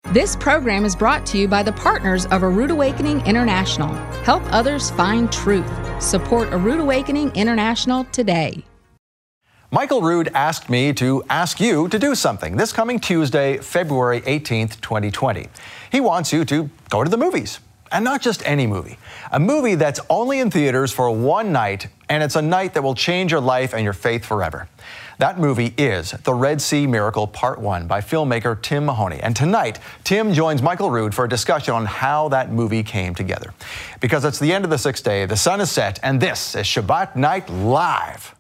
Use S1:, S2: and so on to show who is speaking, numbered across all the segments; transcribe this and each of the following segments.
S1: This program is brought to you by the partners of A Rood Awakening International. Help others find truth. Support A Rood Awakening International today.
S2: Michael Rood asked me to ask you to do something this coming Tuesday, February 18th, 2020. He wants you to go to the movies. And not just any movie. A movie that's only in theaters for one night, and it's a night that will change your life and your faith forever. That movie is The Red Sea Miracle Part 1 by filmmaker Tim Mahoney. And tonight, Tim joins Michael Rood for a discussion on how that movie came together. Because it's the end of the sixth day, the sun is set, and this is Shabbat Night Live.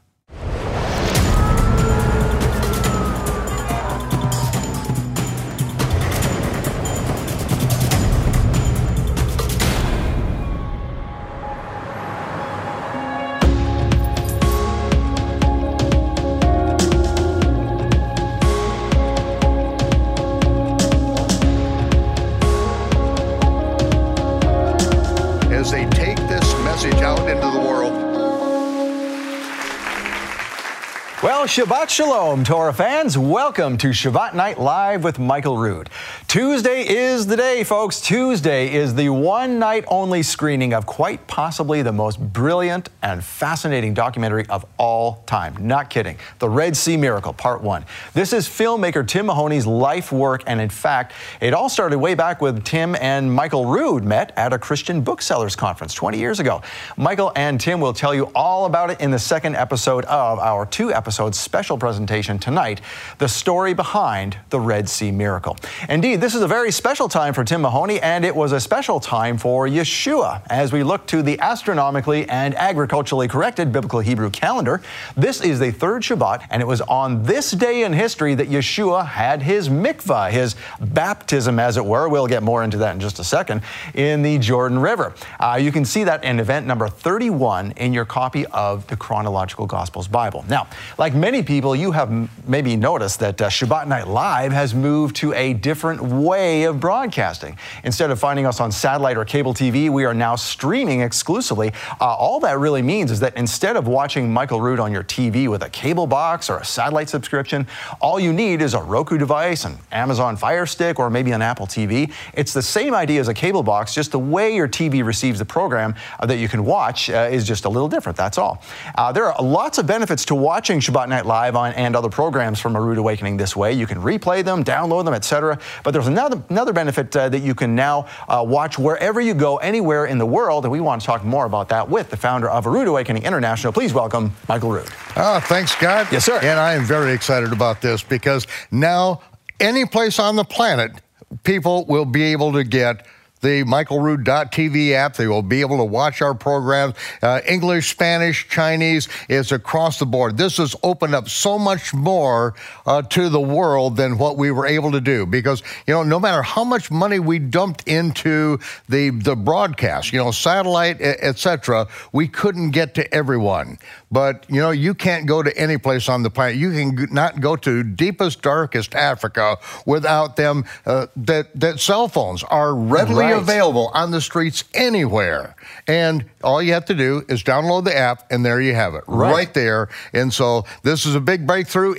S2: Well, Shabbat Shalom, Torah fans. Welcome to Shabbat Night Live with Michael Rood. Tuesday is the day, folks. Tuesday is the one-night-only screening of quite possibly the most brilliant and fascinating documentary of all time. Not kidding. The Red Sea Miracle, Part 1. This is filmmaker Tim Mahoney's life work, and in fact, it all started way back with Tim and Michael Rood met at a Christian booksellers conference 20 years ago. Michael and Tim will tell you all about it in the second episode of our two-episode special presentation tonight, the story behind the Red Sea Miracle. Indeed, this is a very special time for Tim Mahoney, and it was a special time for Yeshua. As we look to the astronomically and agriculturally corrected biblical Hebrew calendar, this is the third Shabbat, and it was on this day in history that Yeshua had his mikvah, his baptism, as it were. We'll get more into that in just a second, in the Jordan River. You can see that in event number 31 in your copy of the Chronological Gospels Bible. Now, like many people, you have maybe noticed that Shabbat Night Live has moved to a different way of broadcasting. Instead of finding us on satellite or cable TV, we are now streaming exclusively. All that really means is that instead of watching Michael Rood on your TV with a cable box or a satellite subscription, all you need is a Roku device, an Amazon Fire Stick, or maybe an Apple TV. It's the same idea as a cable box, just the way your TV receives the program that you can watch is just a little different, that's all. There are lots of benefits to watching Shabbat Night Live and other programs from A Rood Awakening this way. You can replay them, download them, etc. But there's another benefit that you can now watch wherever you go, anywhere in the world, and we want to talk more about that with the founder of A Rood Awakening International. Please welcome Michael Rood.
S3: Thanks, Scott.
S2: Yes, sir.
S3: And I am very excited about this because now any place on the planet, people will be able to get the michaelrood.tv app. They will be able to watch our programs. English, Spanish, Chinese, it's across the board. This has opened up so much more to the world than what we were able to do because, you know, no matter how much money we dumped into the broadcast, you know, satellite, etc., we couldn't get to everyone. But, you know, you can't go to any place on the planet. You can not go to deepest, darkest Africa without them. That cell phones are readily available on the streets anywhere. And all you have to do is download the app, and there you have it, right there. And so this is a big breakthrough.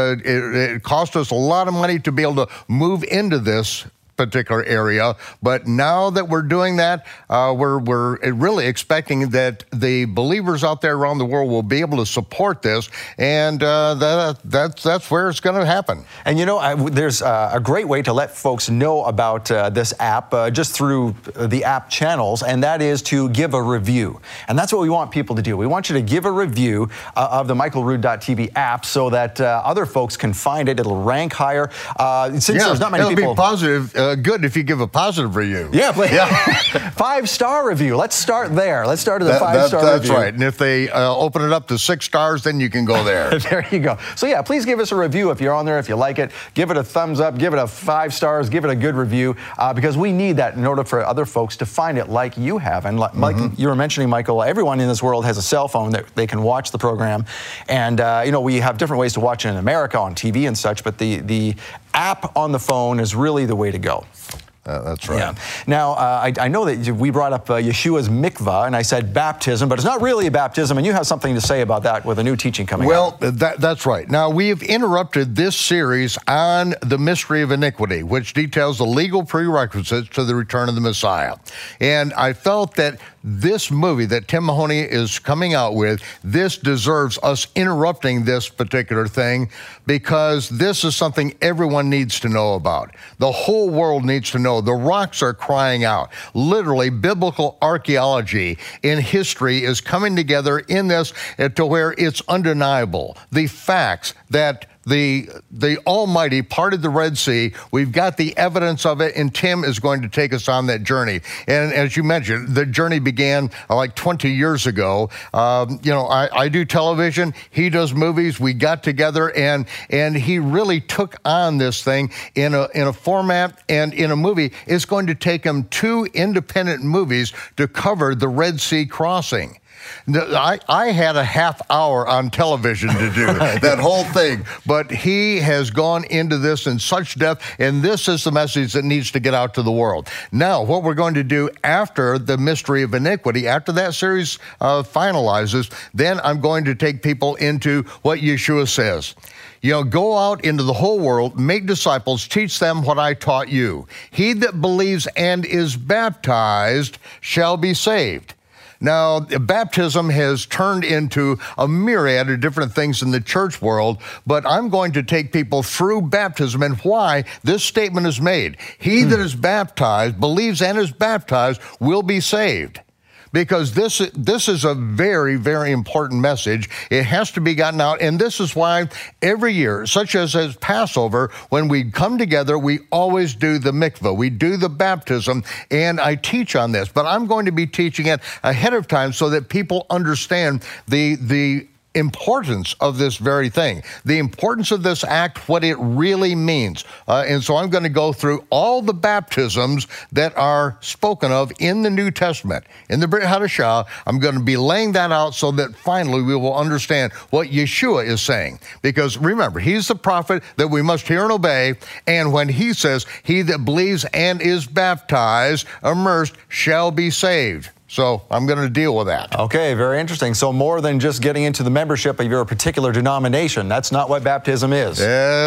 S3: It cost us a lot of money to be able to move into this particular area, but now that we're doing that, we're really expecting that the believers out there around the world will be able to support this, and that's where it's going to happen.
S2: And you know, there's a great way to let folks know about this app just through the app channels, and that is to give a review. And that's what we want people to do. We want you to give a review of the michaelrood.tv app so that other folks can find it. It'll rank higher. Since there's not many people.
S3: It'll be positive. Good if you give a positive review.
S2: Yeah, please. Yeah. 5-star review. Let's start there. Let's start at the 5-star review.
S3: That's right. And if they open it up to 6 stars, then you can go there.
S2: There you go. So yeah, please give us a review if you're on there, if you like it. Give it a thumbs up. Give it a 5 stars. Give it a good review because we need that in order for other folks to find it like you have. And like you were mentioning, Michael, everyone in this world has a cell phone that they can watch the program. And you know, we have different ways to watch it in America on TV and such, but the app on the phone is really the way to go.
S3: That's right.
S2: Yeah. Now, I know that we brought up Yeshua's mikvah, and I said baptism, but it's not really a baptism, and you have something to say about that with a new teaching coming up.
S3: Well, that's right. Now, we have interrupted this series on the mystery of iniquity, which details the legal prerequisites to the return of the Messiah. And I felt that this movie that Tim Mahoney is coming out with, this deserves us interrupting this particular thing, because this is something everyone needs to know about. The whole world needs to know. The rocks are crying out. Literally, biblical archaeology in history is coming together in this to where it's undeniable. The facts that the Almighty parted the Red Sea. We've got the evidence of it, and Tim is going to take us on that journey. And as you mentioned, the journey began like 20 years ago. I do television, he does movies. We got together, and he really took on this thing in a format and in a movie. It's going to take him 2 independent movies to cover the Red Sea crossing. I had a half hour on television to do that whole thing, but he has gone into this in such depth, and this is the message that needs to get out to the world. Now, what we're going to do after the mystery of iniquity, after that series finalizes, then I'm going to take people into what Yeshua says. Go out into the whole world, make disciples, teach them what I taught you. He that believes and is baptized shall be saved. Now, baptism has turned into a myriad of different things in the church world, but I'm going to take people through baptism and why this statement is made. He that is baptized, believes and is baptized, will be saved. Because this is a very, very important message. It has to be gotten out, and this is why every year, such as Passover, when we come together, we always do the mikvah. We do the baptism, and I teach on this. But I'm going to be teaching it ahead of time so that people understand the importance of this very thing, the importance of this act, what it really means. And so I'm going to go through all the baptisms that are spoken of in the New Testament. In the Brit Hadashah, I'm going to be laying that out so that finally we will understand what Yeshua is saying. Because remember, he's the prophet that we must hear and obey. And when he says, he that believes and is baptized, immersed, shall be saved. So I'm going to deal with that.
S2: Okay, very interesting. So more than just getting into the membership of your particular denomination. That's not what baptism is.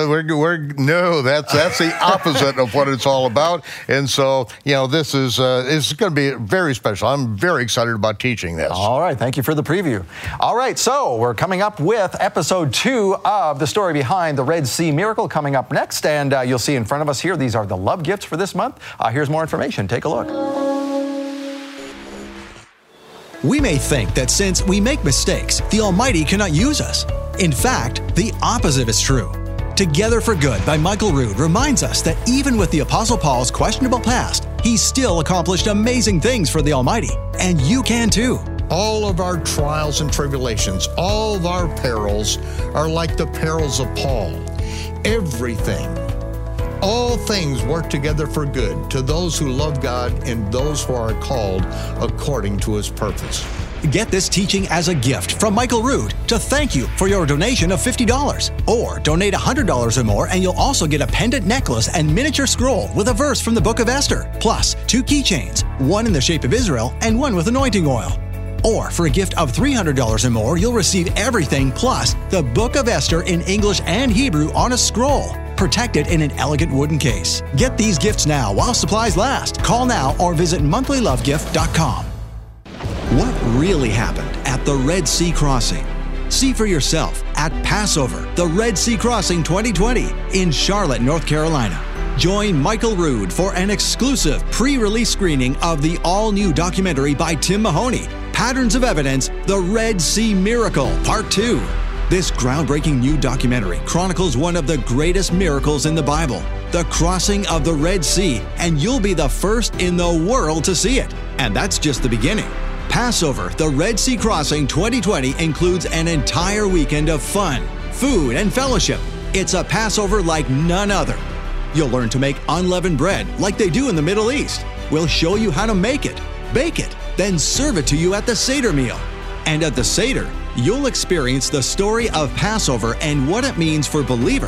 S3: No, that's the opposite of what it's all about. And so, this is it's going to be very special. I'm very excited about teaching this.
S2: All right, thank you for the preview. All right, so we're coming up with episode 2 of the story behind the Red Sea miracle coming up next. And you'll see in front of us here, these are the love gifts for this month. Here's more information. Take a look.
S4: We may think that since we make mistakes, the Almighty cannot use us. In fact, the opposite is true. Together for Good by Michael Rood reminds us that even with the Apostle Paul's questionable past, he still accomplished amazing things for the Almighty, and you can too.
S3: All of our trials and tribulations, all of our perils are like the perils of Paul. Everything, all things work together for good to those who love God and those who are called according to his purpose.
S4: Get this teaching as a gift from Michael Rood to thank you for your donation of $50. Or donate $100 or more and you'll also get a pendant necklace and miniature scroll with a verse from the book of Esther, plus 2 keychains, one in the shape of Israel and one with anointing oil. Or for a gift of $300 or more, you'll receive everything plus the book of Esther in English and Hebrew on a scroll, protected in an elegant wooden case. Get these gifts now while supplies last. Call now or visit monthlylovegift.com. What really happened at the Red Sea Crossing? See for yourself at Passover, the Red Sea Crossing 2020 in Charlotte, North Carolina. Join Michael Rood for an exclusive pre-release screening of the all-new documentary by Tim Mahoney, Patterns of Evidence, The Red Sea Miracle, Part 2. This groundbreaking new documentary chronicles one of the greatest miracles in the Bible, the crossing of the Red Sea, and you'll be the first in the world to see it. And that's just the beginning. Passover, the Red Sea Crossing 2020 includes an entire weekend of fun, food, and fellowship. It's a Passover like none other. You'll learn to make unleavened bread like they do in the Middle East. We'll show you how to make it, bake it, then serve it to you at the Seder meal. And at the Seder, you'll experience the story of Passover and what it means for believers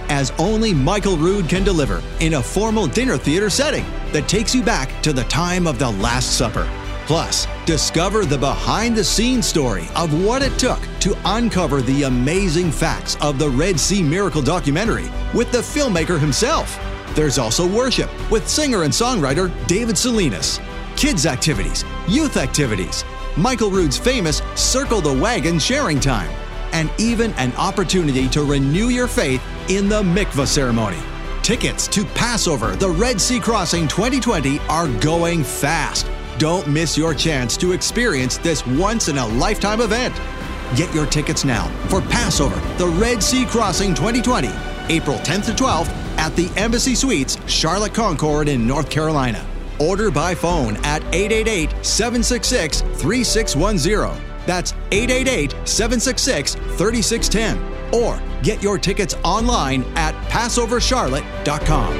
S4: as only Michael Rood can deliver in a formal dinner theater setting that takes you back to the time of the Last Supper. Plus, discover the behind-the-scenes story of what it took to uncover the amazing facts of the Red Sea Miracle documentary with the filmmaker himself. There's also worship with singer and songwriter David Salinas, kids activities, youth activities, Michael Rood's famous Circle the Wagon sharing time, and even an opportunity to renew your faith in the mikvah ceremony. Tickets to Passover, the Red Sea Crossing 2020 are going fast. Don't miss your chance to experience this once-in-a-lifetime event. Get your tickets now for Passover, the Red Sea Crossing 2020, April 10th to 12th at the Embassy Suites, Charlotte Concord in North Carolina. Order by phone at 888-766-3610. That's 888-766-3610. Or get your tickets online at PassoverCharlotte.com.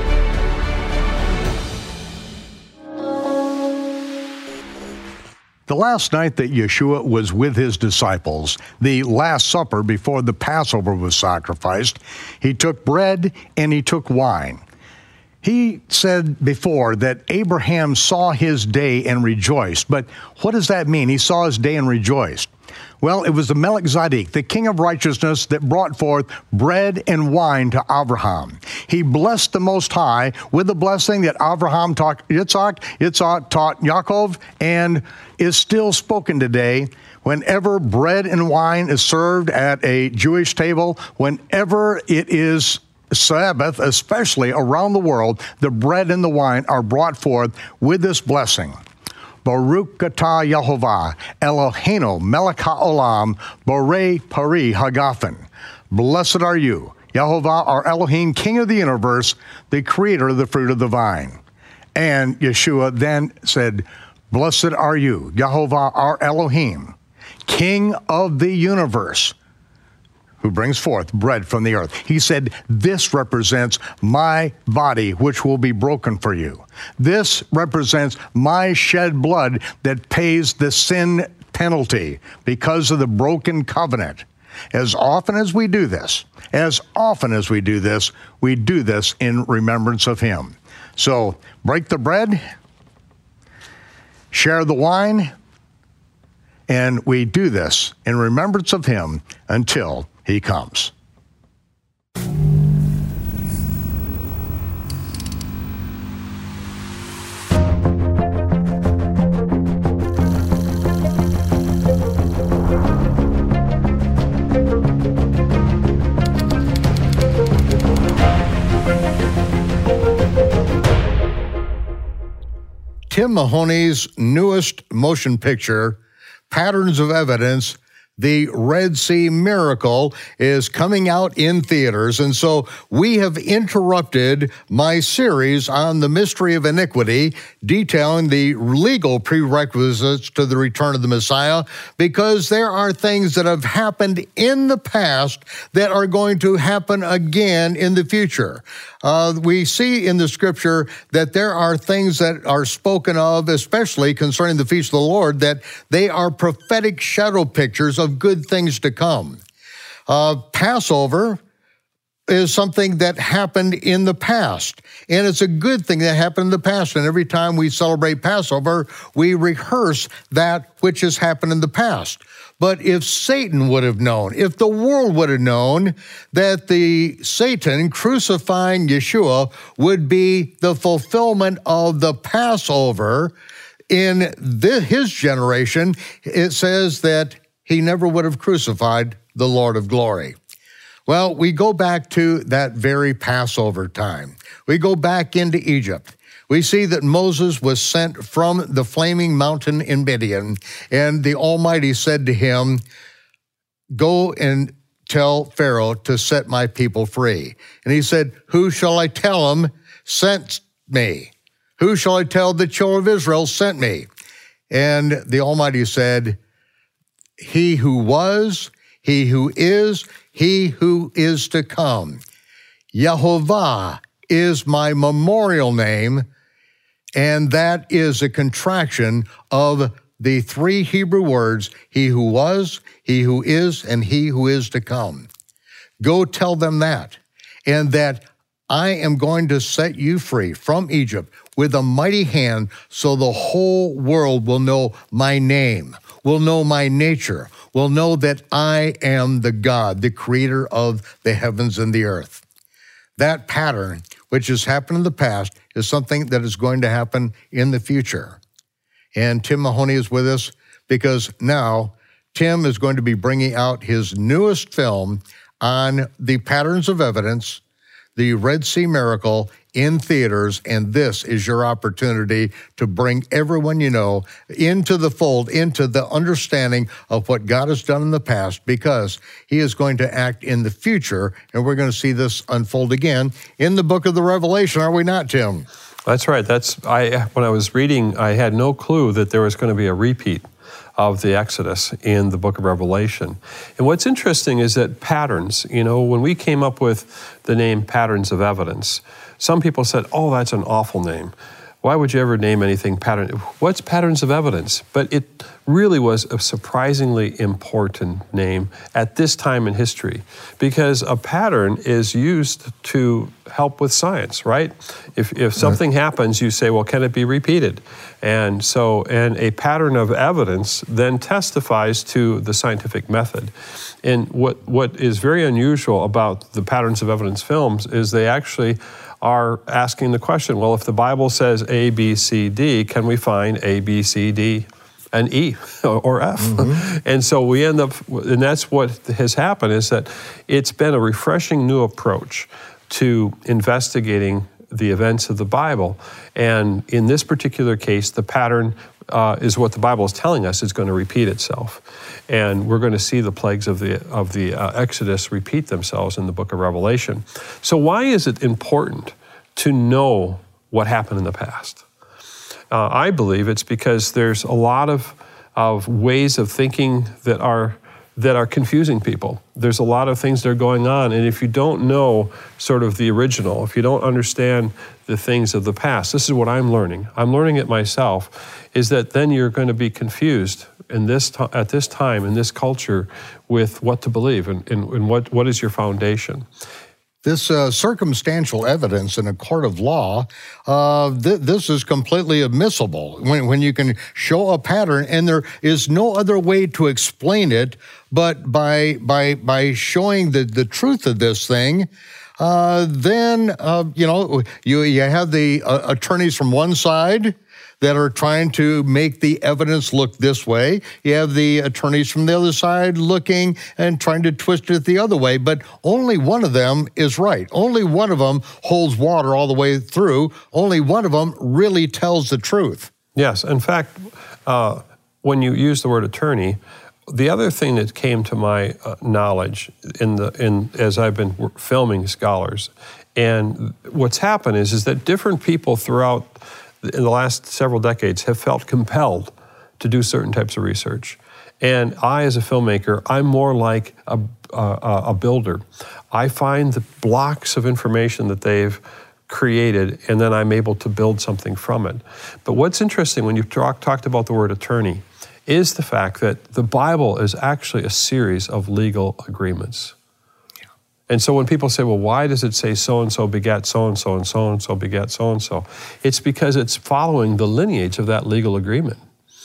S3: The last night that Yeshua was with his disciples, the Last Supper before the Passover was sacrificed, he took bread and he took wine. He said before that Abraham saw his day and rejoiced. But what does that mean? He saw his day and rejoiced. Well, it was the Melchizedek, the king of righteousness, that brought forth bread and wine to Abraham. He blessed the Most High with the blessing that Abraham taught Yitzhak, Yitzhak taught Yaakov, and is still spoken today. Whenever bread and wine is served at a Jewish table, whenever it is Sabbath, especially around the world, the bread and the wine are brought forth with this blessing. Baruch atah Yehovah, Eloheinu melech haolam, borei pari hagafen. Blessed are you, Yehovah, our Elohim, King of the universe, the creator of the fruit of the vine. And Yeshua then said, blessed are you, Yehovah, our Elohim, King of the universe, who brings forth bread from the earth. He said, this represents my body, which will be broken for you. This represents my shed blood that pays the sin penalty because of the broken covenant. As often as we do this, we do this in remembrance of him. So break the bread, share the wine, and we do this in remembrance of him until he comes. Tim Mahoney's newest motion picture, Patterns of Evidence, The Red Sea Miracle, is coming out in theaters. And so we have interrupted my series on the mystery of iniquity, detailing the legal prerequisites to the return of the Messiah, because there are things that have happened in the past that are going to happen again in the future. We see in the scripture that there are things that are spoken of, especially concerning the feast of the Lord, that they are prophetic shadow pictures of good things to come. Passover is something that happened in the past, and it's a good thing that happened in the past. And every time we celebrate Passover, we rehearse that which has happened in the past. But if Satan would have known, if the world would have known that the Satan crucifying Yeshua would be the fulfillment of the Passover in his generation, it says that he never would have crucified the Lord of glory. Well, we go back to that very Passover time. We go back into Egypt. We see that Moses was sent from the flaming mountain in Midian, and the Almighty said to him, go and tell Pharaoh to set my people free. And he said, who shall I tell him sent me? Who shall I tell the children of Israel sent me? And the Almighty said, he who was, he who is to come. Yehovah is my memorial name, and that is a contraction of the three Hebrew words, he who was, he who is, and he who is to come. Go tell them that. and that I am going to set you free from Egypt with a mighty hand, so the whole world will know my name, will know my nature, will know that I am the God, the creator of the heavens and the earth. That pattern, which has happened in the past, is something that is going to happen in the future. And Tim Mahoney is with us because now Tim is going to be bringing out his newest film on the patterns of evidence, the Red Sea Miracle, in theaters, and this is your opportunity to bring everyone you know into the fold, into the understanding of what God has done in the past, because he is going to act in the future, and we're going to see this unfold again in the book of the Revelation, are we not, Tim?
S5: That's right. When I was reading, I had no clue that there was going to be a repeat of the Exodus in the book of Revelation. And what's interesting is that patterns, when we came up with the name Patterns of Evidence, some people said, oh, that's an awful name. Why would you ever name anything pattern? What's Patterns of Evidence? But it really was a surprisingly important name at this time in history, because a pattern is used to help with science, right? If something happens, you say, well, can it be repeated? And a pattern of evidence then testifies to the scientific method. And what is very unusual about the Patterns of Evidence films is they actually are asking the question, well, if the Bible says A, B, C, D, can we find A, B, C, D, and E or F? Mm-hmm. And so we end up, and that's what has happened, is that it's been a refreshing new approach to investigating the events of the Bible. And in this particular case, the pattern is what the Bible is telling us is going to repeat itself. And we're going to see the plagues of the Exodus repeat themselves in the book of Revelation. So why is it important to know what happened in the past? I believe it's because there's a lot of ways of thinking that are confusing people. There's a lot of things that are going on, and if you don't know sort of the original, if you don't understand the things of the past, this is what I'm learning. I'm learning it myself, is that then you're going to be confused at this time, in this culture, with what to believe and what is your foundation.
S3: This circumstantial evidence in a court of law, this is completely admissible when you can show a pattern, and there is no other way to explain it but by showing the truth of this thing. Then you have the attorneys from one side that are trying to make the evidence look this way. You have the attorneys from the other side looking and trying to twist it the other way, but only one of them is right. Only one of them holds water all the way through. Only one of them really tells the truth.
S5: Yes, in fact, when you use the word attorney, the other thing that came to my knowledge as I've been filming scholars, and what's happened is that different people throughout in the last several decades have felt compelled to do certain types of research. And I, as a filmmaker, I'm more like a builder. I find the blocks of information that they've created, and then I'm able to build something from it. But what's interesting when you talked about the word attorney is the fact that the Bible is actually a series of legal agreements. And so when people say, well, why does it say so-and-so begat so-and-so and so-and-so begat so-and-so? It's because it's following the lineage of that legal agreement.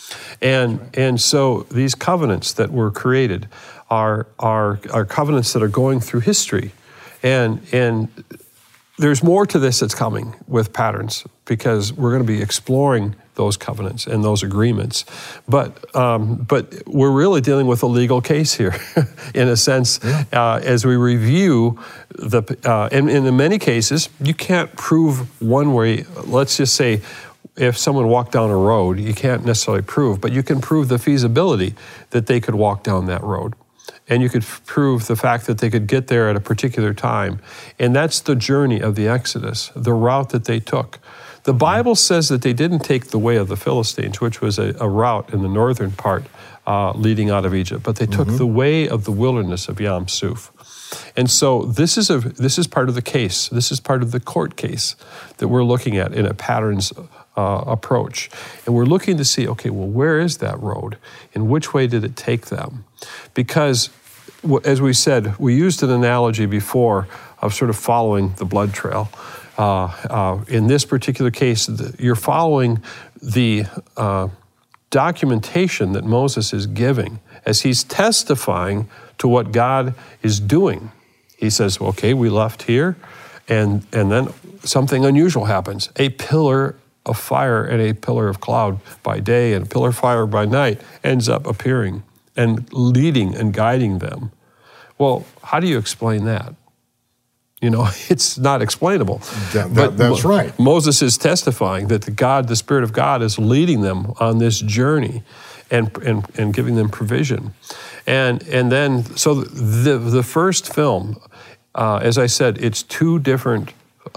S5: And so these covenants that were created are covenants that are going through history. And there's more to this that's coming with patterns, because we're going to be exploring those covenants and those agreements. But we're really dealing with a legal case here, in a sense, as we review and in many cases, you can't prove one way. Let's just say, if someone walked down a road, you can't necessarily prove, but you can prove the feasibility that they could walk down that road. And you could prove the fact that they could get there at a particular time. And that's the journey of the Exodus, the route that they took. The Bible says that they didn't take the way of the Philistines, which was a route in the northern part leading out of Egypt, but they took the way of the wilderness of Yam Suf. And so this is part of the case. This is part of the court case that we're looking at in a patterns approach. And we're looking to see, okay, well, where is that road? And which way did it take them? Because, as we said, we used an analogy before sort of following the blood trail. In this particular case, you're following the documentation that Moses is giving as he's testifying to what God is doing. He says, okay, we left here, and then something unusual happens. A pillar of fire and a pillar of cloud by day and a pillar of fire by night ends up appearing and leading and guiding them. Well, how do you explain that? It's not explainable.
S3: That's right.
S5: Moses is testifying that the Spirit of God is leading them on this journey and giving them provision. And then, so the first film, as I said, it's two different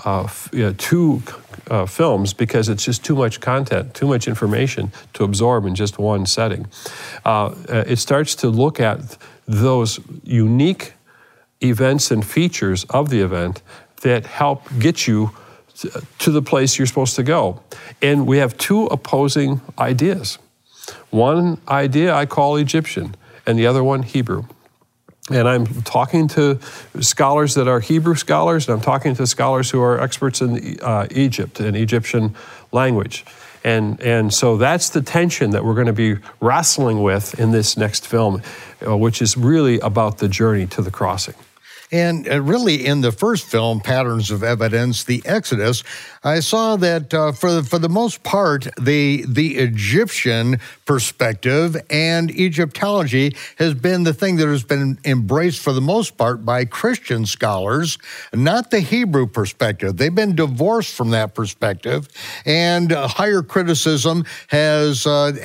S5: films because it's just too much content, too much information to absorb in just one setting. It starts to look at those unique events and features of the event that help get you to the place you're supposed to go. And we have two opposing ideas. One idea I call Egyptian, and the other one Hebrew. And I'm talking to scholars that are Hebrew scholars, and I'm talking to scholars who are experts in Egypt and Egyptian language. And so that's the tension that we're going to be wrestling with in this next film, which is really about the journey to the crossing.
S3: And really, in the first film, Patterns of Evidence, the Exodus, I saw that for the most part, the Egyptian perspective and Egyptology has been the thing that has been embraced for the most part by Christian scholars, not the Hebrew perspective. They've been divorced from that perspective, and higher criticism has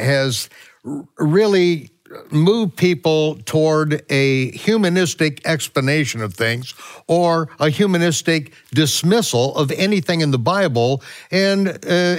S3: really move people toward a humanistic explanation of things or a humanistic dismissal of anything in the Bible. And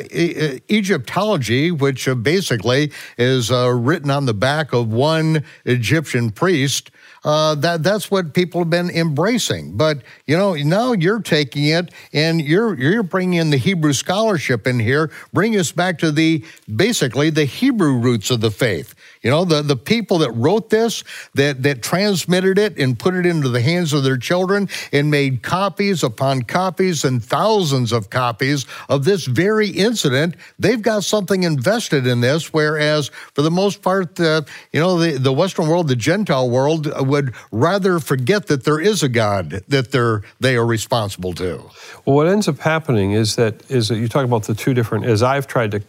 S3: Egyptology, which basically is written on the back of one Egyptian priest, that's what people have been embracing. But, now you're taking it and you're bringing in the Hebrew scholarship in here, bring us back to basically the Hebrew roots of the faith. The people that wrote this, that transmitted it and put it into the hands of their children and made copies upon copies and thousands of copies of this very incident, they've got something invested in this, whereas for the most part, the Western world, the Gentile world, would rather forget that there is a God that they are responsible to.
S5: Well, what ends up happening is that you talk about the two different, as I've tried to,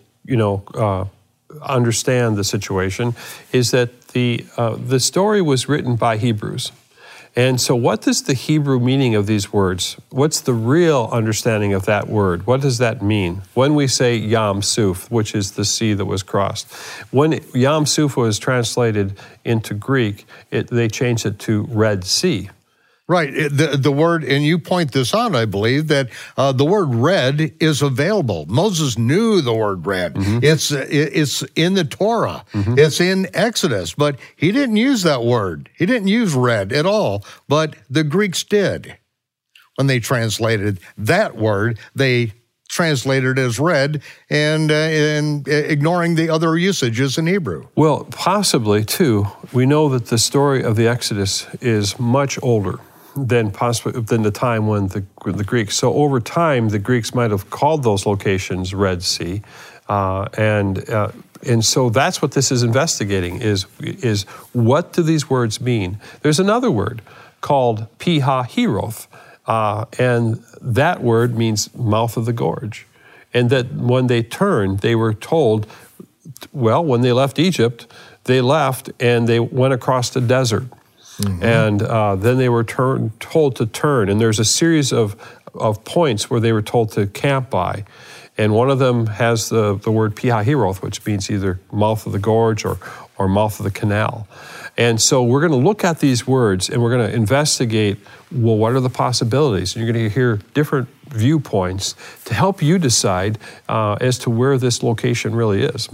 S5: understand the situation, is that the story was written by Hebrews. And so what is the Hebrew meaning of these words? What's the real understanding of that word? What does that mean? When we say Yam Suf, which is the sea that was crossed, when Yam Suf was translated into Greek, they changed it to Red Sea.
S3: Right. The word, and you point this out, I believe, that the word red is available. Moses knew the word red. Mm-hmm. It's in the Torah. Mm-hmm. It's in Exodus, but he didn't use that word. He didn't use red at all, but the Greeks did. When they translated that word, they translated as red and ignoring the other usages in Hebrew.
S5: Well, possibly, too, we know that the story of the Exodus is much older than the time when the Greeks. So over time, the Greeks might have called those locations Red Sea, and so that's what this is investigating: is what do these words mean? There's another word called Pi-hahiroth, and that word means mouth of the gorge, and that when they turned, they were told, well, when they left Egypt, they left and they went across the desert. Mm-hmm. And then they were told to turn, and there's a series of points where they were told to camp by, and one of them has the word Pi-hahiroth, which means either mouth of the gorge or mouth of the canal. And so we're going to look at these words, and we're going to investigate, well, what are the possibilities? And you're going to hear different viewpoints to help you decide as to where this location really is.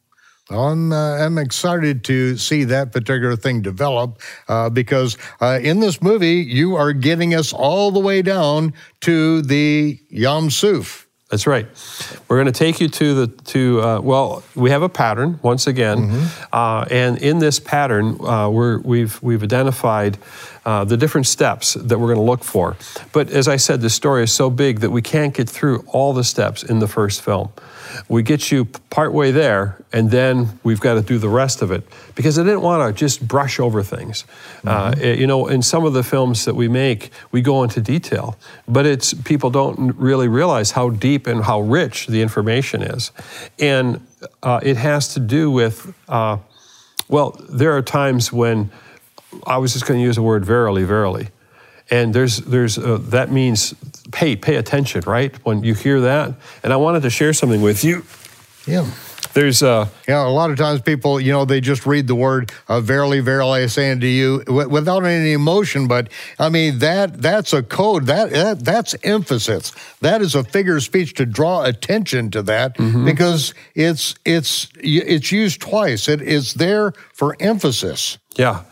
S3: I'm excited to see that particular thing develop because in this movie, you are getting us all the way down to the Yam Suf.
S5: That's right. We're going to take you well, we have a pattern once again, mm-hmm. And in this pattern, we've identified the different steps that we're going to look for. But as I said, the story is so big that we can't get through all the steps in the first film. We get you partway there, and then we've got to do the rest of it, because I didn't want to just brush over things. In some of the films that we make, we go into detail, but people don't really realize how deep and how rich the information is. And it has to do with, there are times when I was just going to use the word verily, verily. And that means pay attention, right? When you hear that. And I wanted to share something with you.
S3: Yeah.
S5: There's
S3: a lot of times people, they just read the word, verily, verily, I say unto you, without any emotion. But I mean, that's a code. That's emphasis. That is a figure of speech to draw attention to that, because it's used twice. It is there for emphasis.
S5: Yeah.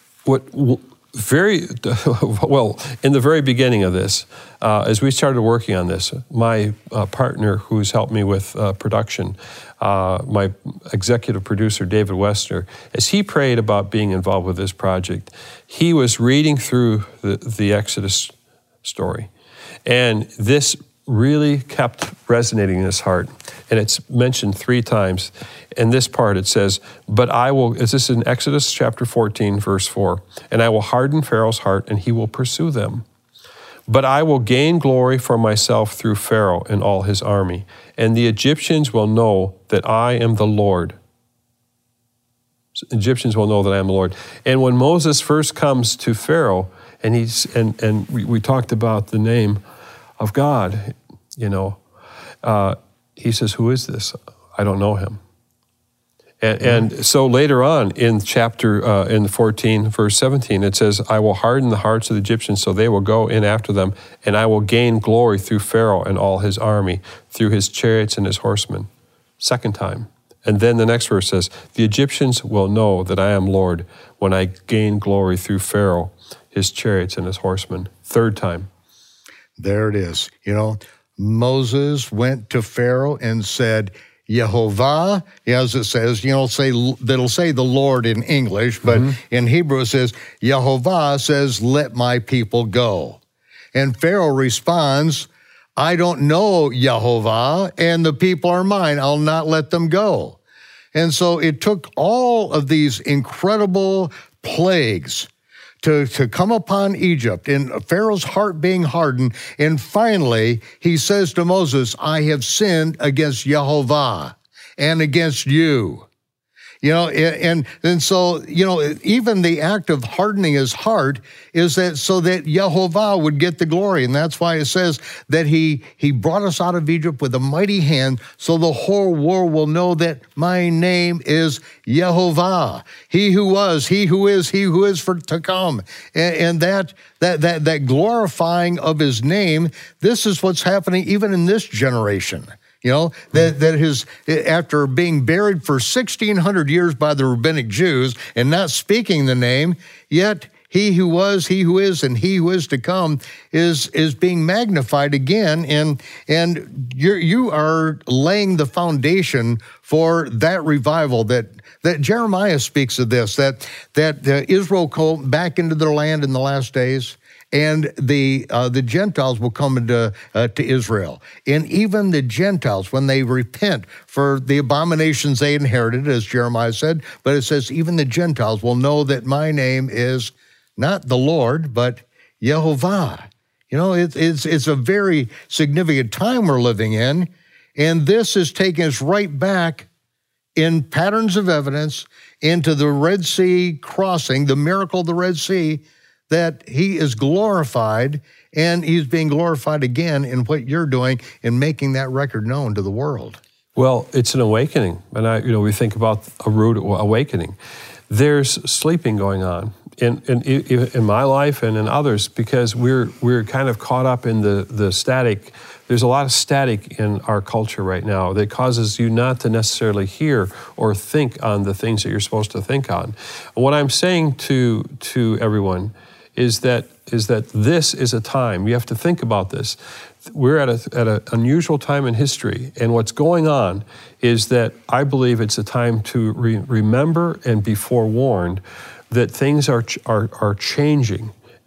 S5: In the very beginning of this, as we started working on this, my partner who's helped me with production, my executive producer, David Westner, as he prayed about being involved with this project, he was reading through the Exodus story. And this really kept resonating in his heart. And it's mentioned 3 times. In this part it says, but I will, is this in Exodus chapter 14, verse 4, and I will harden Pharaoh's heart and he will pursue them. But I will gain glory for myself through Pharaoh and all his army, and the Egyptians will know that I am the Lord. Egyptians will know that I am the Lord. And when Moses first comes to Pharaoh, and we talked about the name of God, he says, who is this? I don't know him. And so later on in in 14, verse 17, it says, I will harden the hearts of the Egyptians so they will go in after them, and I will gain glory through Pharaoh and all his army, through his chariots and his horsemen. Second time. And then the next verse says, the Egyptians will know that I am Lord when I gain glory through Pharaoh, his chariots and his horsemen. Third time.
S3: There it is. Moses went to Pharaoh and said, Yehovah, as it says, that'll say the Lord in English, but in Hebrew it says, Yehovah says, let my people go. And Pharaoh responds, I don't know Yehovah, and the people are mine. I'll not let them go. And so it took all of these incredible plagues to come upon Egypt, and Pharaoh's heart being hardened, and finally he says to Moses, I have sinned against Yehovah and against you. And so, even the act of hardening his heart is that so that Yehovah would get the glory. And that's why it says that he brought us out of Egypt with a mighty hand, so the whole world will know that my name is Yehovah. He who was, he who is to come. And that glorifying of his name, this is what's happening even in this generation. After being buried for 1,600 years by the rabbinic Jews and not speaking the name, yet he who was, he who is, and he who is to come is being magnified again. And you are laying the foundation for that revival that Jeremiah speaks of this, that Israel will come back into their land in the last days. And the Gentiles will come into to Israel. And even the Gentiles, when they repent for the abominations they inherited, as Jeremiah said, but it says even the Gentiles will know that my name is not the Lord, but Yehovah. It's a very significant time we're living in. And this is taking us right back in patterns of evidence into the Red Sea crossing, the miracle of the Red Sea, that he is glorified, and he's being glorified again in what you're doing in making that record known to the world.
S5: Well, it's an awakening. And we think about a rude awakening. There's sleeping going on in my life and in others, because we're kind of caught up in the static. There's a lot of static in our culture right now that causes you not to necessarily hear or think on the things that you're supposed to think on. What I'm saying to everyone is that this is a time, you have to think about this. We're at an unusual time in history, and what's going on is that I believe it's a time to remember and be forewarned that things are changing.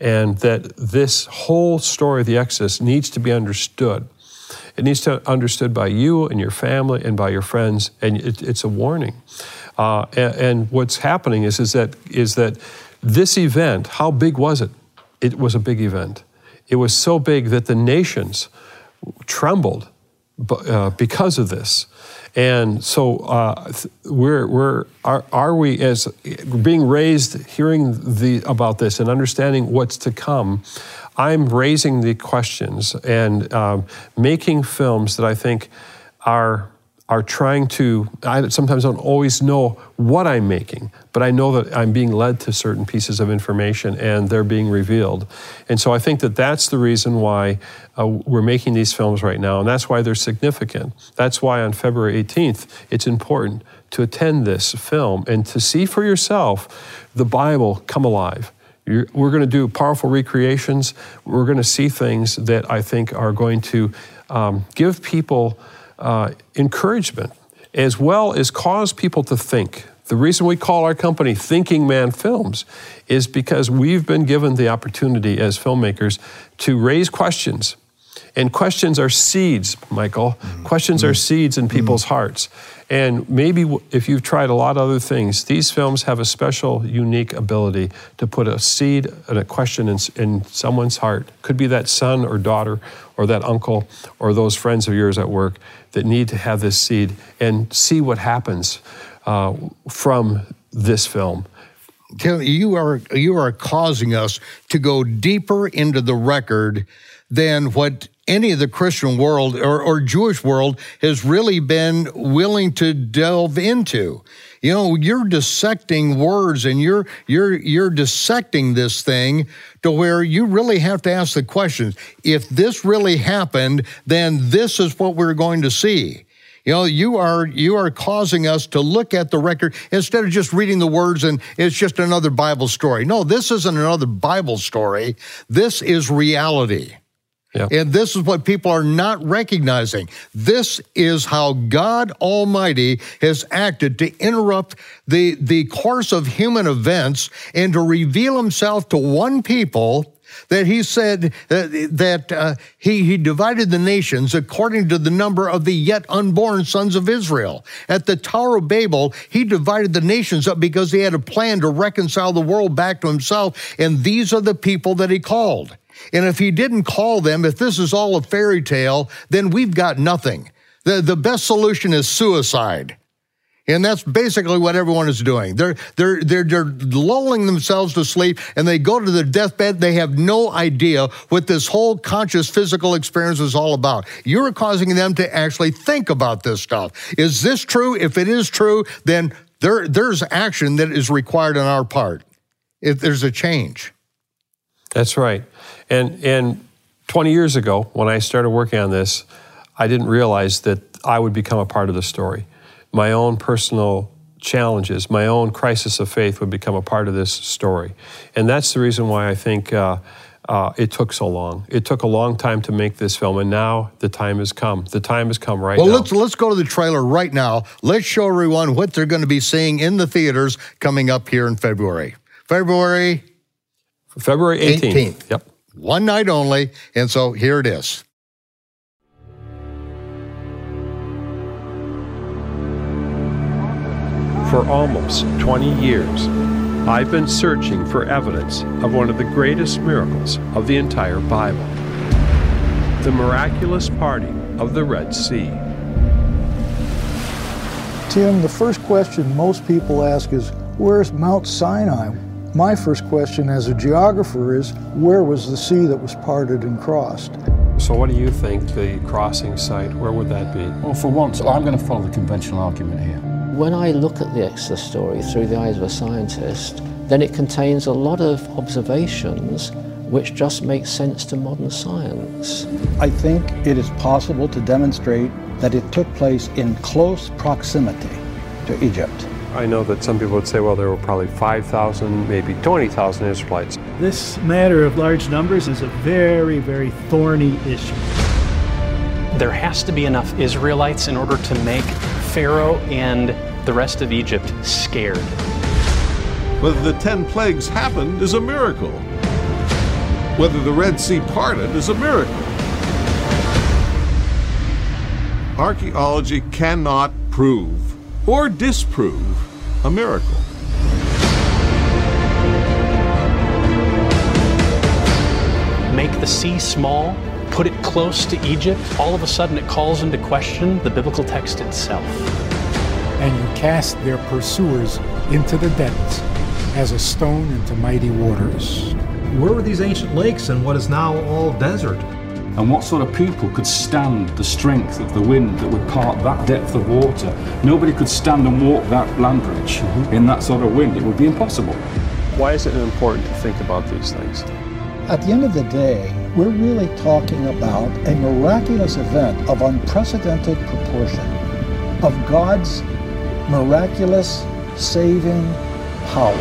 S5: and that this whole story of the Exodus needs to be understood. It needs to be understood by you and your family and by your friends, and it's a warning. And what's happening is that this event, how big was it? It was a big event. It was so big that the nations trembled because of this. And so are we, as being raised, hearing about this and understanding what's to come, I'm raising the questions and making films that I think are trying to, I sometimes don't always know what I'm making, but I know that I'm being led to certain pieces of information and they're being revealed. And so I think that that's the reason why we're making these films right now, and that's why they're significant. That's why on February 18th, it's important to attend this film and to see for yourself the Bible come alive. We're going to do powerful recreations. We're going to see things that I think are going to give people encouragement, as well as cause people to think. The reason we call our company Thinking Man Films is because we've been given the opportunity as filmmakers to raise questions. And questions are seeds, Michael. Questions are seeds in people's hearts. And maybe if you've tried a lot of other things, these films have a special, unique ability to put a seed and a question in someone's heart. Could be that son or daughter or that uncle or those friends of yours at work that need to have this seed and see what happens from this film.
S3: Tim, you are causing us to go deeper into the record than what any of the Christian world or Jewish world has really been willing to delve into. You know, you're dissecting words and you're dissecting this thing to where you really have to ask the questions. If this really happened, then this is what we're going to see. You know, you are causing us to look at the record instead of just reading the words and it's just another Bible story. No, this isn't another Bible story. This is reality.
S5: Yeah.
S3: And this is what people are not recognizing. This is how God Almighty has acted to interrupt the course of human events and to reveal himself to one people that he said that he divided the nations according to the number of the yet unborn sons of Israel. At the Tower of Babel, he divided the nations up because he had a plan to reconcile the world back to himself, and these are the people that he called. And if he didn't call them, if this is all a fairy tale, then we've got nothing. The best solution is suicide. And that's basically what everyone is doing. They're lulling themselves to sleep, and they go to their deathbed. They have no idea what this whole conscious physical experience is all about. You're causing them to actually think about this stuff. Is this true? If it is true, then there's action that is required on our part. If there's a change.
S5: That's right. And 20 years ago, when I started working on this, I didn't realize that I would become a part of the story. My own personal challenges, my own crisis of faith would become a part of this story. And that's the reason why I think it took so long. It took a long time to make this film, and now the time has come. The time has come right now.
S3: Well, let's go to the trailer right now. Let's show everyone what they're going to be seeing in the theaters coming up here in February. February
S5: 18th. Yep.
S3: One night only, and so here it is.
S5: For almost 20 years, I've been searching for evidence of one of the greatest miracles of the entire Bible, the miraculous parting of the Red Sea.
S6: Tim, the first question most people ask is, where's Mount Sinai? My first question as a geographer is, where was the sea that was parted and crossed?
S5: So what do you think the crossing site, where would that be?
S7: Well, for once, I'm going to follow the conventional argument here.
S8: When I look at the Exodus story through the eyes of a scientist, then it contains a lot of observations which just make sense to modern science.
S6: I think it is possible to demonstrate that it took place in close proximity to Egypt.
S5: I know that some people would say, well, there were probably 5,000, maybe 20,000 Israelites.
S9: This matter of large numbers is a very, very thorny issue.
S10: There has to be enough Israelites in order to make Pharaoh and the rest of Egypt scared.
S11: Whether the 10 plagues happened is a miracle. whether the Red Sea parted is a miracle. Archaeology cannot prove or disprove a miracle.
S10: Make the sea small, put it close to Egypt, all of a sudden it calls into question the biblical text itself.
S12: And you cast their pursuers into the depths as a stone into mighty waters.
S13: Where were these ancient lakes and what is now all desert?
S7: And what sort of people could stand the strength of the wind that would part that depth of water? Nobody could stand and walk that land bridge in that sort of wind. It would be impossible.
S5: Why is it important to think about these things?
S6: At the end of the day, we're really talking about a miraculous event of unprecedented proportion, of God's miraculous saving power.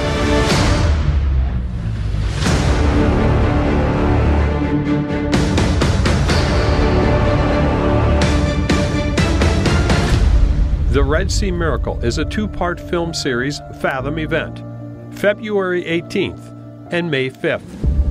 S5: The Red Sea Miracle is a two-part film series Fathom event, February 18th and May 5th.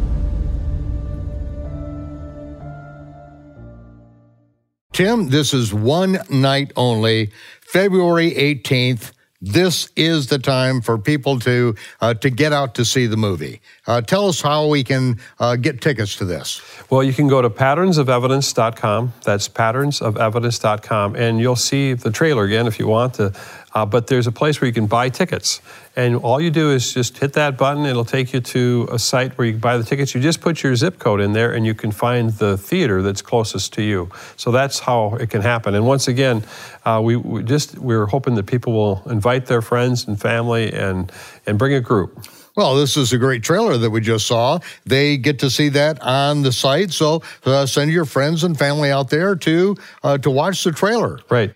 S3: Tim, this is one night only, February 18th. This is the time for people to get out to see the movie. Tell us how we can get tickets to this.
S5: Well, you can go to patternsofevidence.com. That's patternsofevidence.com, and you'll see the trailer again if you want to. But there's a place where you can buy tickets. And all you do is just hit that button. It'll take you to a site where you can buy the tickets. You just put your zip code in there and you can find the theater that's closest to you. So that's how it can happen. And once again, we're hoping that people will invite their friends and family and bring a group.
S3: Well, this is a great trailer that we just saw. They get to see that on the site, so send your friends and family out there to watch the trailer.
S5: Right.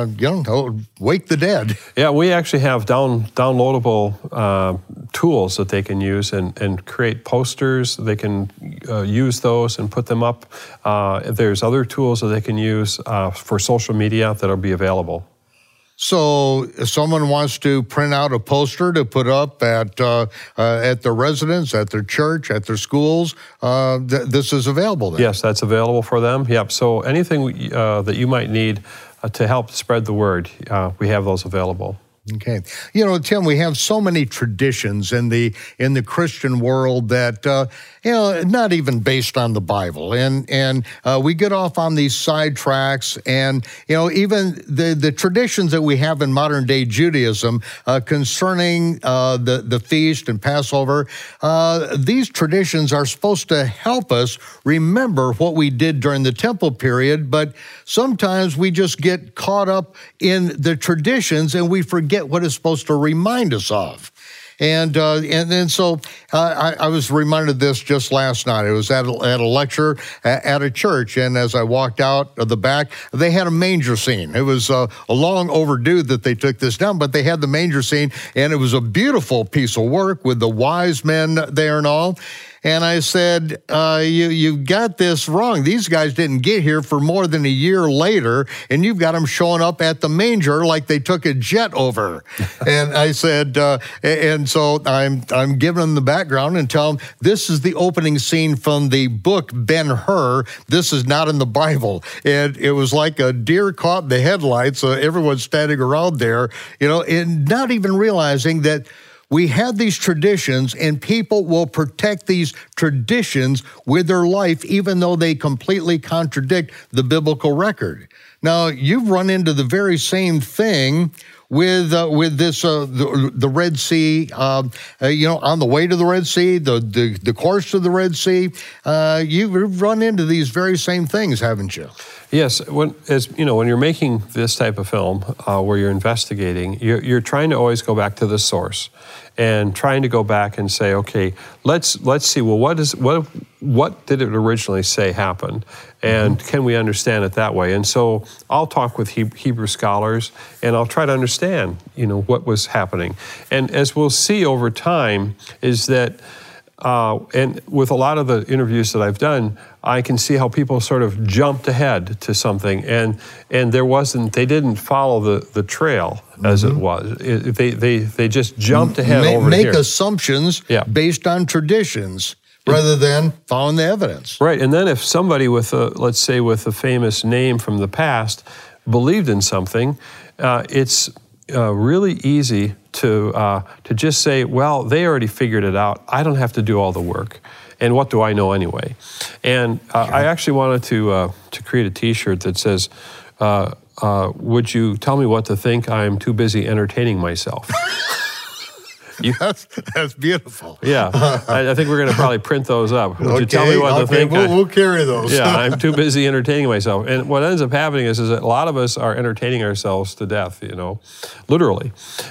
S3: Wake the dead.
S5: Yeah, we actually have downloadable tools that they can use and create posters. They can use those and put them up. There's other tools that they can use for social media that'll be available.
S3: So if someone wants to print out a poster to put up at their residence, at their church, at their schools, this is available then?
S5: Yes, that's available for them. Yep. So anything that you might need to help spread the word, we have those available.
S3: Okay. Tim, we have so many traditions in the Christian world that, not even based on the Bible. And we get off on these sidetracks and, even the traditions that we have in modern day Judaism concerning the feast and Passover, these traditions are supposed to help us remember what we did during the temple period, but sometimes we just get caught up in the traditions and we forget what it's supposed to remind us of. And so I was reminded of this just last night. I was at a lecture at a church, and as I walked out of the back, they had a manger scene. It was a long overdue that they took this down, but they had the manger scene, and it was a beautiful piece of work with the wise men there and all. And I said, you've got this wrong. These guys didn't get here for more than a year later, and you've got them showing up at the manger like they took a jet over. And I said, and so I'm giving them the background and tell them, this is the opening scene from the book Ben-Hur. This is not in the Bible. And it was like a deer caught in the headlights. So everyone's standing around there, and not even realizing that we have these traditions, and people will protect these traditions with their life, even though they completely contradict the biblical record. Now, you've run into the very same thing with this the Red Sea. On the way to the Red Sea, the course to the Red Sea. You've run into these very same things, haven't you?
S5: Yes, when you're making this type of film where you're investigating, you're trying to always go back to the source and trying to go back and say, okay, let's see. Well, what did it originally say happened, and can we understand it that way? And so I'll talk with Hebrew scholars, and I'll try to understand, what was happening. And as we'll see over time, is that. And with a lot of the interviews that I've done, I can see how people sort of jumped ahead to something, and they didn't follow the trail as it was. They just jumped ahead over here.
S3: Make assumptions based on traditions, rather than following the evidence.
S5: Right, and then if somebody with let's say with a famous name from the past believed in something, it's really easy to just say, well, they already figured it out. I don't have to do all the work. And what do I know anyway? And I actually wanted to create a T-shirt that says, would you tell me what to think? I'm too busy entertaining myself.
S3: That's beautiful.
S5: Yeah, I think we're going to probably print those up. Would you tell me what to think?
S3: We'll carry those.
S5: Yeah, I'm too busy entertaining myself. And what ends up happening is that a lot of us are entertaining ourselves to death, literally.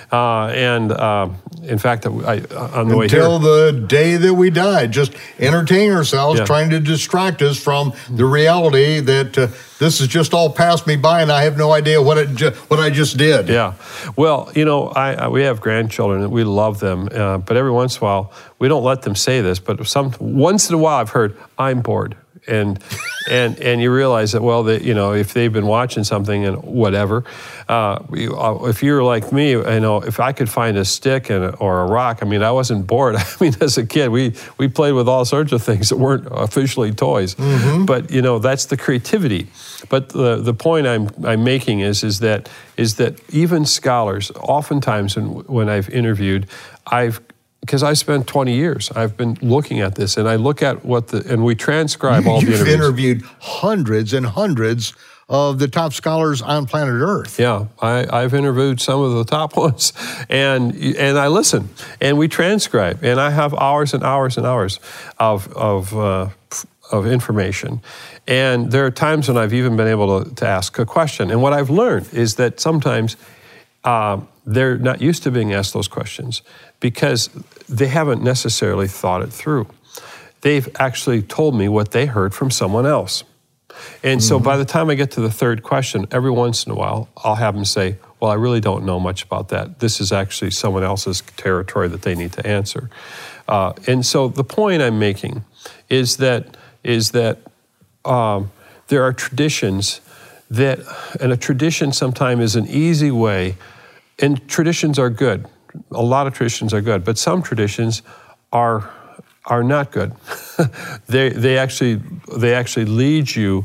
S5: In fact, on the way here,
S3: until the day that we die, just entertaining ourselves, trying to distract us from the reality that this has just all passed me by, and I have no idea what I just did.
S5: Yeah. Well, we have grandchildren, and we love them, but every once in a while, we don't let them say this, but once in a while I've heard, I'm bored. And you realize that, well, if they've been watching something and whatever, if you're like me, if I could find a stick or a rock, I wasn't bored. As a kid, we played with all sorts of things that weren't officially toys. Mm-hmm. But that's the creativity. But the point I'm making is that even scholars, oftentimes when I've interviewed, because I spent 20 years, I've been looking at this, and I look at and we transcribe all the interviews.
S3: You've interviewed hundreds and hundreds of the top scholars on planet Earth.
S5: Yeah, I've interviewed some of the top ones, and I listen, and we transcribe, and I have hours and hours and hours of information. And there are times when I've even been able to ask a question. And what I've learned is that sometimes they're not used to being asked those questions because they haven't necessarily thought it through. They've actually told me what they heard from someone else. And so by the time I get to the third question, every once in a while, I'll have them say, well, I really don't know much about that. This is actually someone else's territory that they need to answer. And so the point I'm making is that there are traditions and a tradition sometimes is an easy way, and traditions are good. A lot of traditions are good, but some traditions are not good. they actually lead you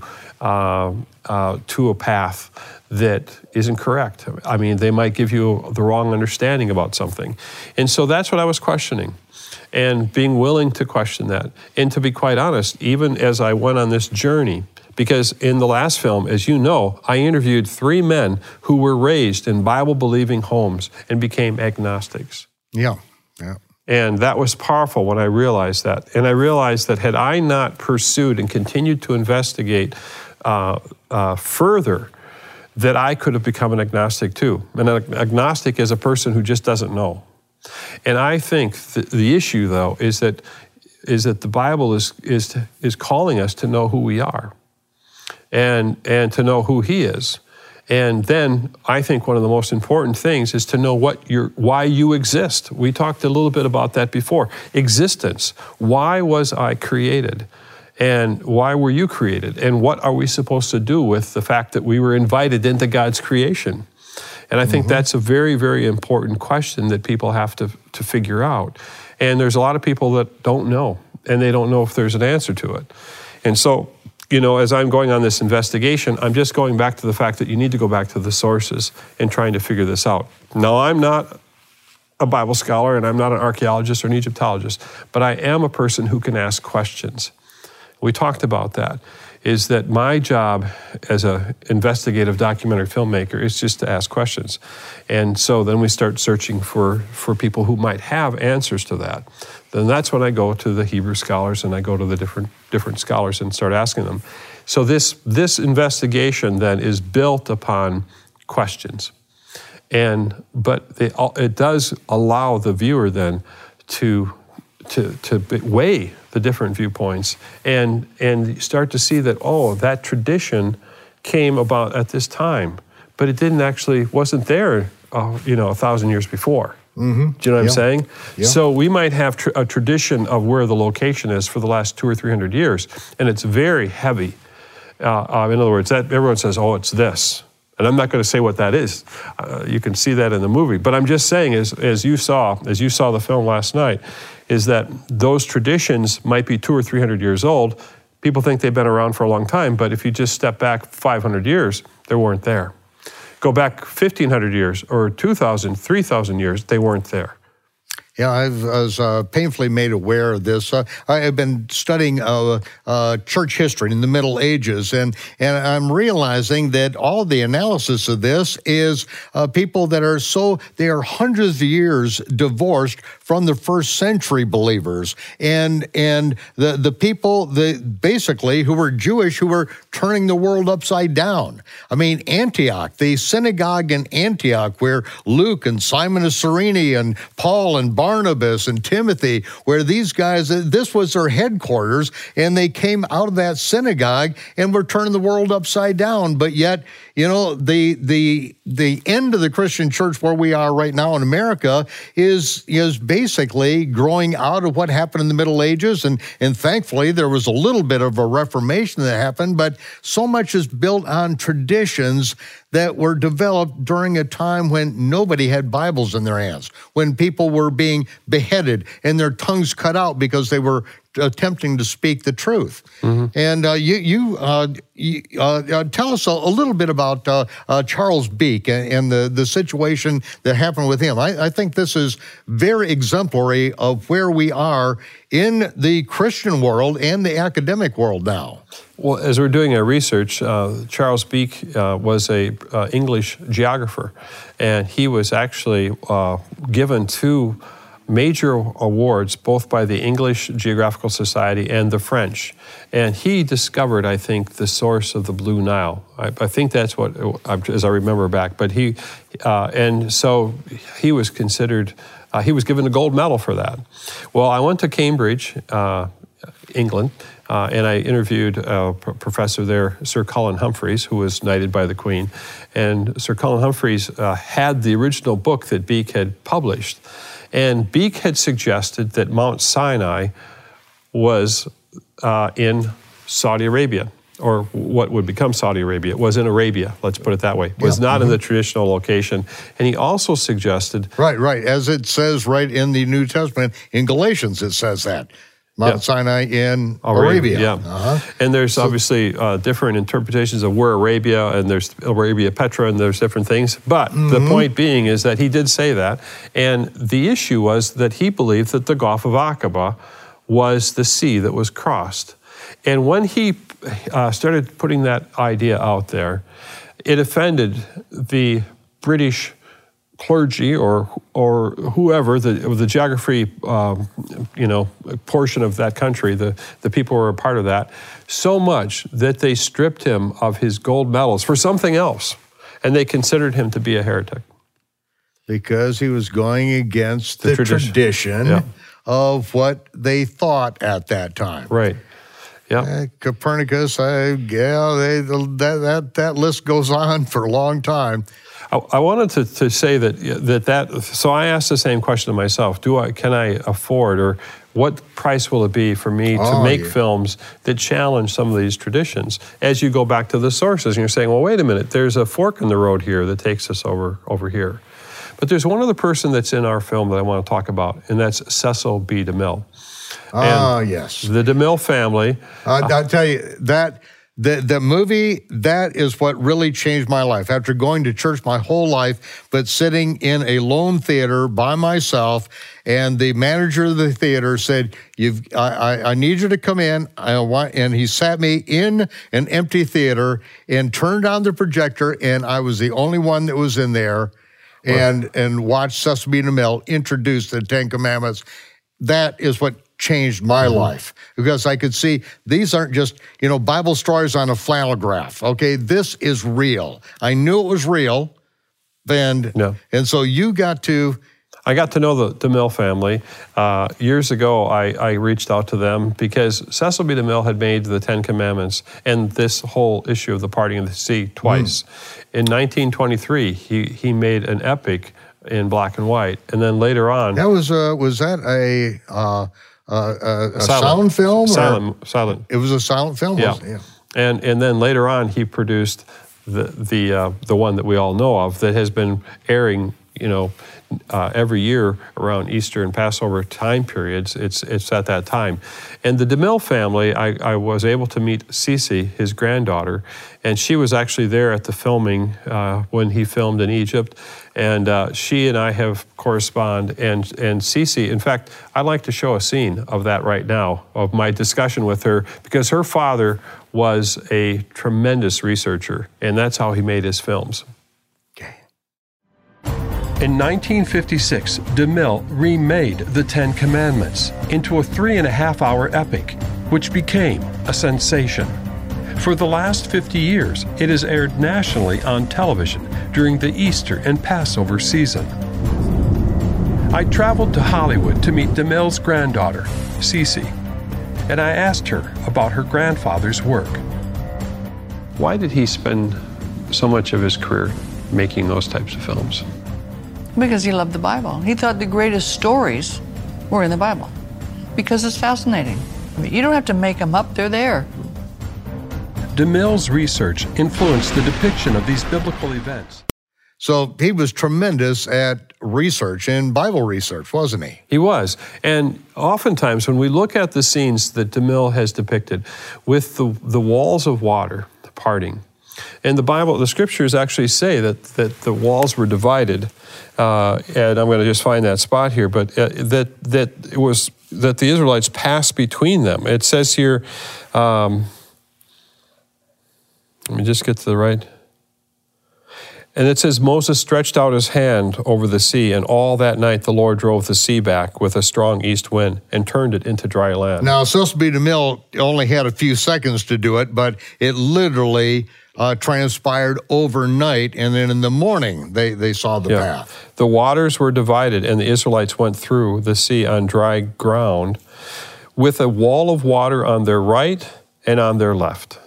S5: to a path that isn't correct. They might give you the wrong understanding about something. And so that's what I was questioning, and being willing to question that. And to be quite honest, even as I went on this journey, because in the last film, as you know, I interviewed 3 men who were raised in Bible-believing homes and became agnostics.
S3: Yeah.
S5: And that was powerful when I realized that. And I realized that had I not pursued and continued to investigate further, that I could have become an agnostic too. And an agnostic is a person who just doesn't know. And I think the issue, though, is that the Bible is calling us to know who we are. And to know who He is. And then I think one of the most important things is to know why you exist. We talked a little bit about that before. Existence. Why was I created? And why were you created? And what are we supposed to do with the fact that we were invited into God's creation? And I think that's a very, very important question that people have to figure out. And there's a lot of people that don't know, and they don't know if there's an answer to it. And so, as I'm going on this investigation, I'm just going back to the fact that you need to go back to the sources and trying to figure this out. Now, I'm not a Bible scholar, and I'm not an archaeologist or an Egyptologist, but I am a person who can ask questions. We talked about that, is that my job as an investigative documentary filmmaker is just to ask questions. And so then we start searching for people who might have answers to that. Then that's when I go to the Hebrew scholars and I go to the different scholars and start asking them. So this investigation then is built upon questions. But it does allow the viewer then to weigh the different viewpoints and start to see that, that tradition came about at this time, but it wasn't there, 1,000 years before. Mm-hmm. Do you know what I'm saying? Yeah. So we might have a tradition of where the location is for the last 200 or 300 years, and it's very heavy. In other words, that everyone says, it's this. And I'm not going to say what that is. You can see that in the movie. But I'm just saying, as you saw the film last night, is that those traditions might be 200 or 300 years old. People think they've been around for a long time, but if you just step back 500 years, they weren't there. Go back 1,500 years or 2,000, 3,000 years, they weren't there.
S3: Yeah, I was painfully made aware of this. I have been studying church history in the Middle Ages, and I'm realizing that all the analysis of this is people that they are hundreds of years divorced from the first century believers, and the people basically who were Jewish who were turning the world upside down. I mean, Antioch, the synagogue in Antioch, where Luke and Simon of Cyrene and Paul and Barnabas and Timothy, where these guys, this was their headquarters, and they came out of that synagogue and were turning the world upside down. But yet, you know, the end of the Christian church where we are right now in America is basically growing out of what happened in the Middle Ages, and thankfully there was a little bit of a Reformation that happened, but so much is built on traditions that were developed during a time when nobody had Bibles in their hands, when people were being beheaded and their tongues cut out because they were attempting to speak the truth. Mm-hmm. And tell us a little bit about Charles Beeke and the situation that happened with him. I think this is very exemplary of where we are in the Christian world and the academic world now.
S5: Well, as we're doing our research, Charles Beeke was an English geographer, and he was actually given 2 major awards, both by the English Geographical Society and the French. And he discovered, I think, the source of the Blue Nile. I think that's what, as I remember back, but and so he was considered, he was given a gold medal for that. Well, I went to Cambridge, England, and I interviewed a professor there, Sir Colin Humphreys, who was knighted by the Queen. And Sir Colin Humphreys had the original book that Beeke had published. And Beeke had suggested that Mount Sinai was in Saudi Arabia, or what would become Saudi Arabia. It was in Arabia, let's put it that way. It was not in the traditional location. And he also suggested...
S3: Right. As it says right in the New Testament, in Galatians it says that. Mount Sinai in Arabia.
S5: Yeah. Uh-huh. And there's obviously different interpretations of where Arabia, and there's Arabia Petra, and there's different things. But the point being is that he did say that. And the issue was that he believed that the Gulf of Aqaba was the sea that was crossed. And when he started putting that idea out there, it offended the British clergy or whoever, the geography, portion of that country, the people who were a part of that, so much that they stripped him of his gold medals for something else, and they considered him to be a heretic.
S3: Because he was going against the tradition of what they thought at that time.
S5: Right. Yeah.
S3: Copernicus, that list goes on for a long time.
S5: I wanted to say that so I asked the same question to myself, can I afford, or what price will it be for me to make films that challenge some of these traditions? As you go back to the sources and you're saying, well, wait a minute, there's a fork in the road here that takes us over here. But there's one other person that's in our film that I want to talk about, and that's Cecil B. DeMille.
S3: Yes.
S5: The DeMille family.
S3: I'll tell you, the movie, that is what really changed my life. After going to church my whole life, but sitting in a lone theater by myself, and the manager of the theater said, I need you to come in. And he sat me in an empty theater and turned on the projector, and I was the only one that was in there, and watched Cecil B. DeMille introduce the 10 Commandments. That is what changed my life, because I could see these aren't just, Bible stories on a flannel graph. Okay, this is real. I knew it was real, and so
S5: I got to know the DeMille family. Years ago, I reached out to them because Cecil B. DeMille had made the 10 Commandments and this whole issue of the parting of the sea twice. In 1923, he made an epic in black and white, and then later on,
S3: that was that a sound film?
S5: Silent.
S3: It was a silent film.
S5: Yeah. And then later on, he produced the one that we all know of that has been airing, every year around Easter and Passover time periods. It's at that time. And the DeMille family, I was able to meet Cece, his granddaughter, and she was actually there at the filming when he filmed in Egypt. And she and I have corresponded, and Cece, in fact, I'd like to show a scene of that right now, of my discussion with her, because her father was a tremendous researcher, and that's how he made his films. In 1956, DeMille remade the Ten Commandments into a 3.5-hour epic, which became a sensation. For the last 50 years, it has aired nationally on television during the Easter and Passover season. I traveled to Hollywood to meet DeMille's granddaughter, Cece, and I asked her about her grandfather's work. Why did he spend so much of his career making those types of films?
S14: Because he loved the Bible. He thought the greatest stories were in the Bible because it's fascinating. I mean, you don't have to make them up, they're there.
S5: DeMille's research influenced the depiction of these biblical events.
S3: So he was tremendous at research and Bible research, wasn't he?
S5: He was. And oftentimes when we look at the scenes that DeMille has depicted with the walls of water parting, and the scriptures actually say that the walls were divided, and I'm going to just find that spot here, but that the Israelites passed between them. It says here, let me just get to the right. And it says, Moses stretched out his hand over the sea, and all that night the Lord drove the sea back with a strong east wind and turned it into dry land.
S3: Now, Cecil DeMille only had a few seconds to do it, but it literally transpired overnight, and then in the morning they saw the path.
S5: The waters were divided, and the Israelites went through the sea on dry ground with a wall of water on their right and on their left.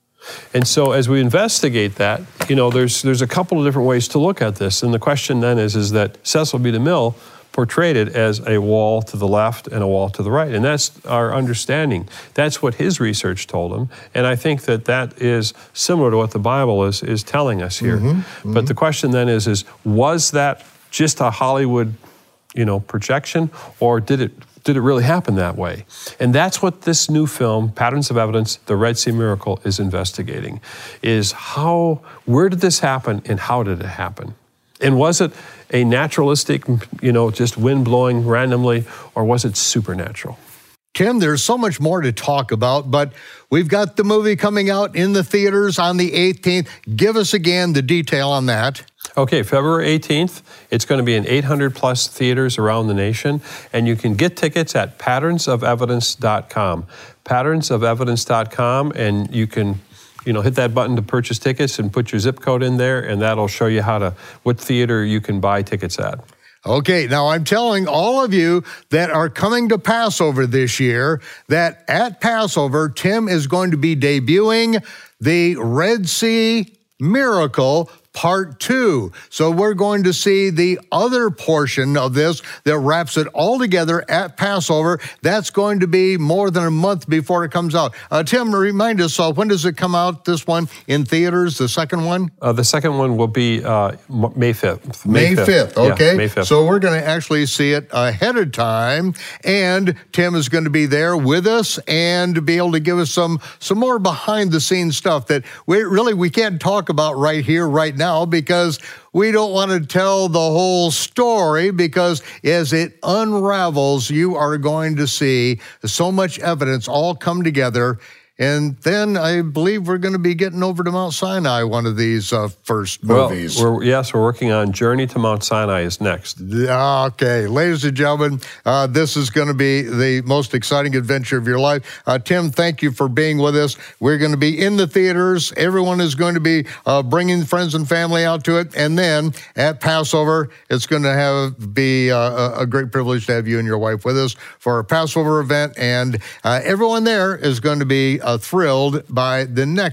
S5: And so as we investigate that, there's a couple of different ways to look at this. And the question then is that Cecil B. DeMille portrayed it as a wall to the left and a wall to the right. And that's our understanding. That's what his research told him. And I think that is similar to what the Bible is telling us here. But the question then is was that just a Hollywood, projection, or did it really happen that way? And that's what this new film, Patterns of Evidence, The Red Sea Miracle, is investigating, is where did this happen and how did it happen? And was it a naturalistic, just wind blowing randomly, or was it supernatural?
S3: Tim, there's so much more to talk about, but we've got the movie coming out in the theaters on the 18th. Give us again the detail on that.
S5: Okay, February 18th, it's going to be in 800-plus theaters around the nation, and you can get tickets at patternsofevidence.com. Patternsofevidence.com, and you can hit that button to purchase tickets and put your zip code in there, and that'll show you what theater you can buy tickets at.
S3: Okay, now I'm telling all of you that are coming to Passover this year that at Passover, Tim is going to be debuting the Red Sea Miracle Part 2. So we're going to see the other portion of this that wraps it all together at Passover. That's going to be more than a month before it comes out. Tim, remind us, when does it come out, this one, in theaters, the second one?
S5: The second one will be May 5th.
S3: May 5th, okay.
S5: Yeah, May 5th.
S3: So we're going to actually see it ahead of time, and Tim is going to be there with us and be able to give us some more behind-the-scenes stuff that we can't talk about right here, right now, because we don't want to tell the whole story, because as it unravels, you are going to see so much evidence all come together. And then I believe we're going to be getting over to Mount Sinai, one of these first movies.
S5: We're working on Journey to Mount Sinai is next.
S3: Okay, ladies and gentlemen, this is going to be the most exciting adventure of your life. Tim, thank you for being with us. We're going to be in the theaters. Everyone is going to be bringing friends and family out to it. And then at Passover, it's going to be a great privilege to have you and your wife with us for our Passover event. And everyone there is going to be thrilled by the next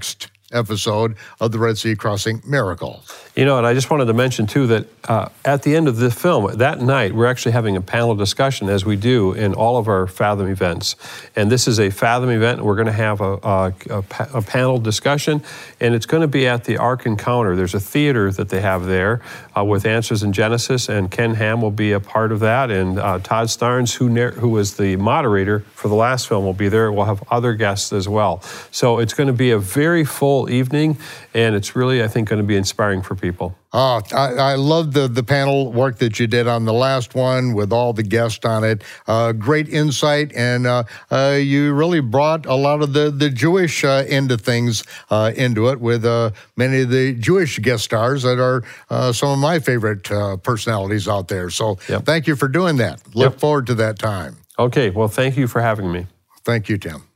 S3: episode of the Red Sea Crossing Miracle.
S5: You know, and I just wanted to mention, too, that at the end of the film, that night, we're actually having a panel discussion, as we do in all of our Fathom events. And this is a Fathom event. We're going to have a panel discussion, and it's going to be at the Ark Encounter. There's a theater that they have there with Answers in Genesis, and Ken Ham will be a part of that, and Todd Starnes, who was the moderator for the last film, will be there. We'll have other guests as well. So it's going to be a very full evening, and it's really, I think, going to be inspiring for people.
S3: I love the panel work that you did on the last one with all the guests on it. Great insight, and you really brought a lot of the Jewish end of things into it with many of the Jewish guest stars that are some of my favorite personalities out there. So thank you for doing that. Look forward to that time.
S5: Okay, well, thank you for having me.
S3: Thank you, Tim.